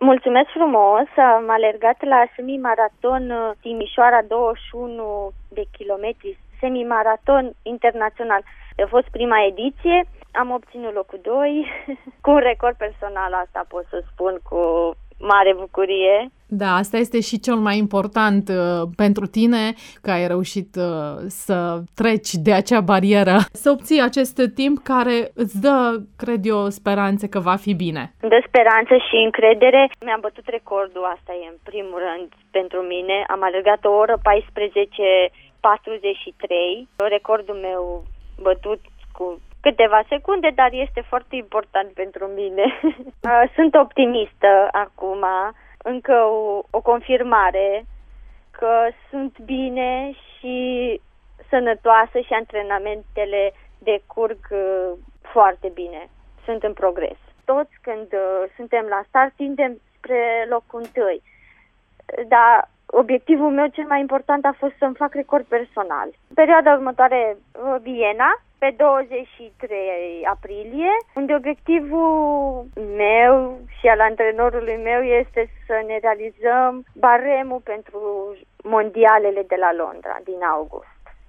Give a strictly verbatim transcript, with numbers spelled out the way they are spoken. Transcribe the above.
Mulțumesc frumos! Am alergat la semi-maraton Timișoara, douăzeci și unu de kilometri, semi-maraton internațional. A fost prima ediție, am obținut locul doi, cu un record personal, asta pot să spun cu mare bucurie. Da, asta este și cel mai important uh, pentru tine, că ai reușit uh, să treci de acea barieră, să obții acest timp care îți dă, cred eu, speranțe că va fi bine. Dă speranță și încredere. Mi-am bătut recordul, asta e în primul rând pentru mine. Am alergat o oră paisprezece patruzeci și trei, recordul meu bătut cu câteva secunde, dar este foarte important pentru mine. Sunt optimistă acum, încă o, o confirmare că sunt bine și sănătoasă și antrenamentele decurg foarte bine. Sunt în progres. Toți când suntem la start tindem spre locul întâi, dar obiectivul meu cel mai important a fost să-mi fac record personal. Perioada următoare, Viena, pe douăzeci și trei aprilie, unde obiectivul meu și al antrenorului meu este să ne realizăm baremul pentru mondialele de la Londra din august.